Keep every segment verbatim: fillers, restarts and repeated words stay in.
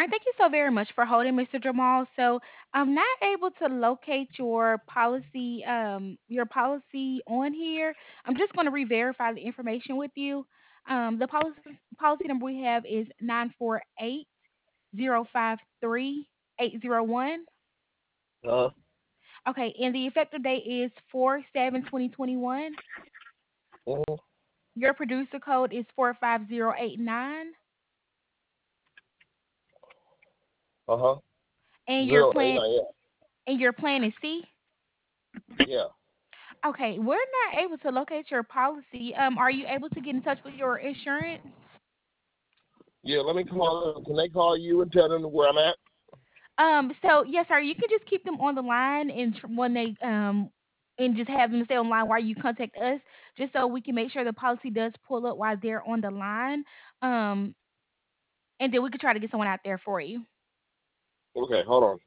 All right, thank you so very much for holding, mister Jamal. So I'm not able to locate your policy, um, your policy on here. I'm just going to re-verify the information with you. Um, the policy policy number we have is nine four eight zero five three eight zero one. Uh, Okay, and the effective date is four seven twenty twenty one. mm-hmm. Your producer code is four five zero eight nine, Uh-huh. and your Zero eight plan nine. and your plan is C. Yeah. Yeah. Okay, we're not able to locate your policy. Um, are you able to get in touch with your insurance? Yeah. Let me call them. Can they call you and tell them where I'm at? Um, so yes, sir. You can just keep them on the line, and tr- when they um, and just have them stay on the line while you contact us, just so we can make sure the policy does pull up while they're on the line. Um, and then we could try to get someone out there for you. Okay. Hold on.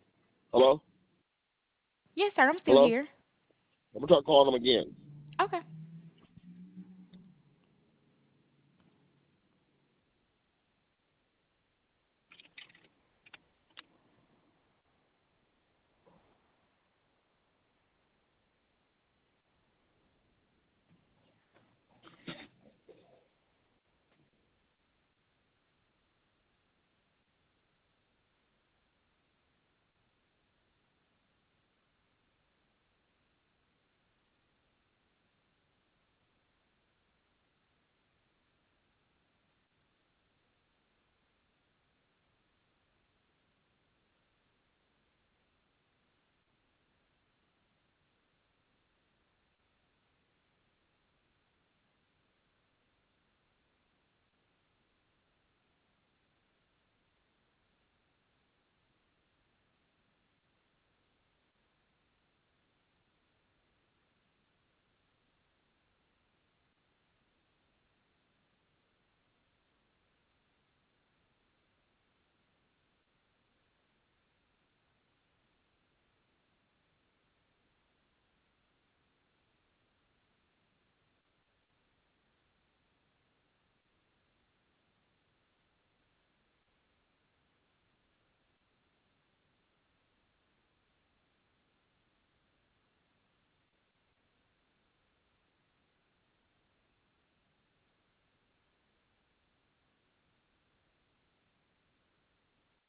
Hello. Yes, sir. I'm still Hello. here. I'm gonna try calling them again. Okay.